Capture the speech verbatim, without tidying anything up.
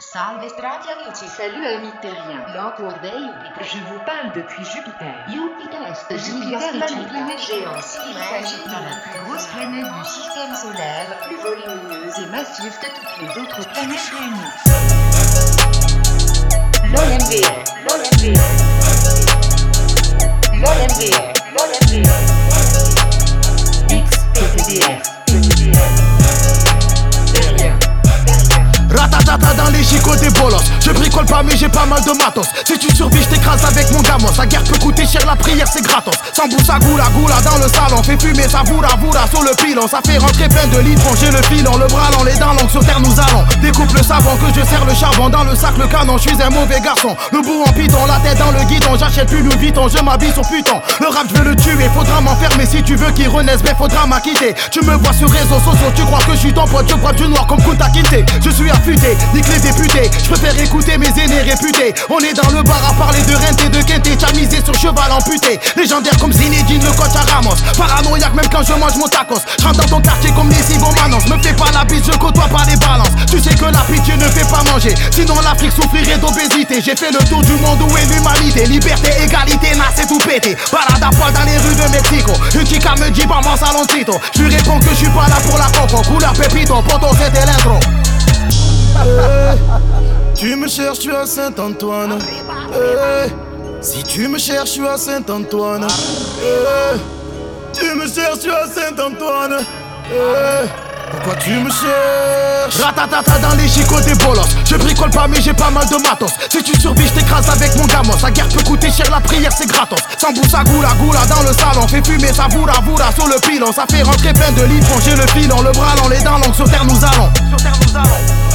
Salve strati amici, salut amis terriens. L'encordei Jupiter. Je vous parle depuis Jupiter. Jupiter est Jupiter est une planète géante. Il s'agit de la plus grosse planète du système solaire, plus volumineuse et massive que toutes les autres planètes réunies. L'O M V R, l'O M V R, l'O M V R, l'O M V R, X P T D R, P T D R, Terrien. Ratatata dans les gigots des bolos. Je bricole pas mais j'ai pas mal de matos. Si tu survis je t'écrase avec mon gamos. La guerre peut coûter cher, la prière c'est gratos. Samboussa goula goula dans le salon. Fait fumer sa voura voura sur le pilon. Ça fait rentrer plein de litrons. J'ai le filon, le bras long, les dents longues. Sur terre nous allons. Découpe le savon que je sers le charbon. Dans le sac le canon, je suis un mauvais garçon. Le bout en piton, la tête dans le guidon. J'achète plus Louis Vuitton, je m'habille sur Pluton. Le rap je veux le tuer, faudra m'enfermer. Si tu veux qu'il renaisse, ben faudra m'acquitter. Tu me vois sur réseaux sociaux, tu crois que je suis ton pote. Je bois du noir comme Kunta Kinte. Je suis affûté, nique les députés. Je préfère écouter mes aînés réputés. On est dans le bar à parler de rente et de quinté. T'as misé sur cheval amputé. Légendaire comme Zinedine, le coach à Ramos. Paranoïaque même quand je mange mon tacos. Je rentre dans ton quartier comme les Manos. Me fais pas la bise, je côtoie pas les balances. Tu sais que la pitié ne fait pas manger. Sinon l'Afrique souffrirait d'obésité. J'ai fait le tour du monde où est l'humanité. Liberté, égalité, n'a c'est tout pété. Balade à poil dans les rues de Mexico. Une chica me dit pas mon saloncito. Je lui réponds que je suis pas là pour la coco. Couleur pépito, poto c'était l'intro. Hey, tu me cherches, tu es à Saint-Antoine. Hey, si tu me cherches, je suis à Saint-Antoine. Hey, tu me cherches, tu es à Saint-Antoine. Hey, pourquoi tu me cherches? Ratatata dans les gigots des bolos. Je bricole pas mais j'ai pas mal de matos. Si tu survis je t'écrase avec mon gamos. La guerre peut coûter cher, la prière c'est gratos. Samboussa goula goula dans le salon. Fait fumer sa voura voura sur le pilon. Ça fait rentrer plein de litrons. J'ai le filon, le bras long, les dents longues. Sur terre nous allons. Sur terre nous allons.